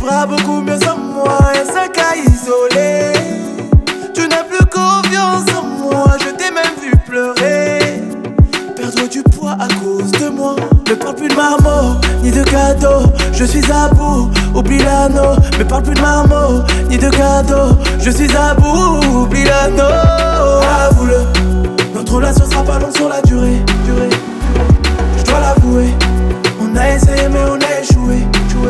vivras beaucoup mieux sans moi. Et ça qu'a isolé. Tu n'as plus confiance en moi, je t'ai même vu pleurer. Perdre du poids à cause de moi. Ne parle plus de marmot, ni de cadeaux. Je suis à bout, oublie l'anneau. Ne parle plus de marmot, ni de cadeaux. Je suis à bout, oublie l'anneau. Avoue-le, notre relation sera pas longue sur la durée. Je dois l'avouer, on a essayé mais on a échoué.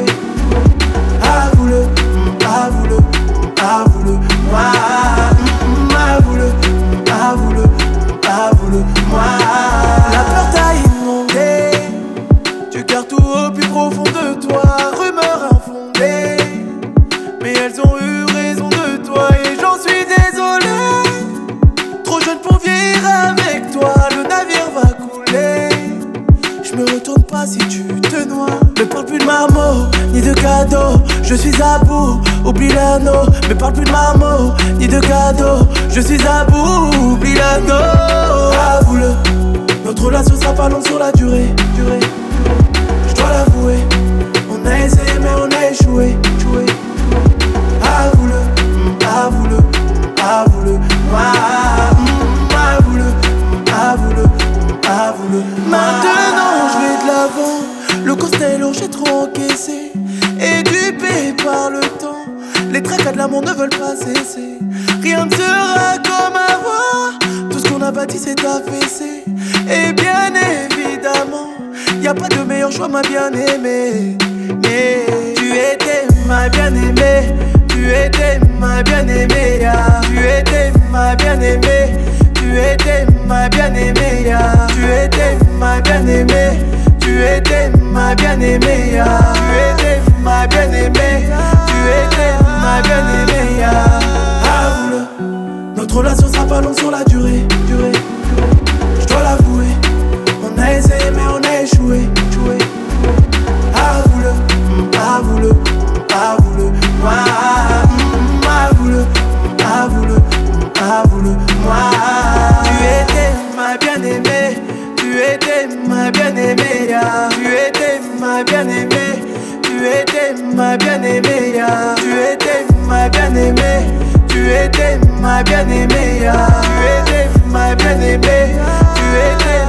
Avoue-le, avoue-le, avoue-le, moi. Avoue-le, avoue-le, avoue-le, moi. La peur t'a inondé, tu gardes tout au plus profond de toi. Rumeurs infondées, mais elles ont eu raison de toi et j'en suis désolé. Trop jeune pour vivre avec toi, le navire va couler. Je me retourne pas si tu te noies. Ne parle plus de marmot, ni de cadeaux. Je suis à bout, oublie l'anneau. Ne parle plus de marmot, ni de cadeaux. Je suis à bout, oublie l'anneau. Avoue-le, notre relation sera pas longue sur la durée. Je dois l'avouer, on a essayé mais on a échoué. Avoue-le, avoue-le, avoue-le, moi. Avoue-le, avoue-le, avoue-le. Maintenant je vais de l'avant. Le costa est lourd, j'ai trop encaissé. Édupé par le temps, les tracas de l'amour ne veulent pas cesser. Rien ne sera comme avant. Tout ce qu'on a bâti s'est affaissé. Et bien évidemment, y a pas de meilleur choix, ma bien-aimée. Mais tu étais ma bien-aimée. Tu étais ma bien-aimée, yeah. Tu étais ma bien-aimée. Tu étais ma bien-aimée, yeah. Tu étais ma bien-aimée. Tu étais ma bien-aimée, yeah. Tu étais ma bien-aimée. Tu étais ma bien-aimée, yeah. Avoue-le, notre relation sera pas longue sur la durée. Je dois l'avouer, on a essayé mais on a échoué. Avoue-le, avoue-le, avoue-le, moi. Avoue-le, avoue-le, avoue-le, moi. Tu étais ma bien-aimée. Tu étais ma bien-aimée, yeah. Tu étais ma bien-aimée. Tu étais ma bien-aimée, yeah. Tu étais ma bien-aimée. Tu étais ma bien-aimée, yeah. Tu étais ma bien-aimée. Tu étais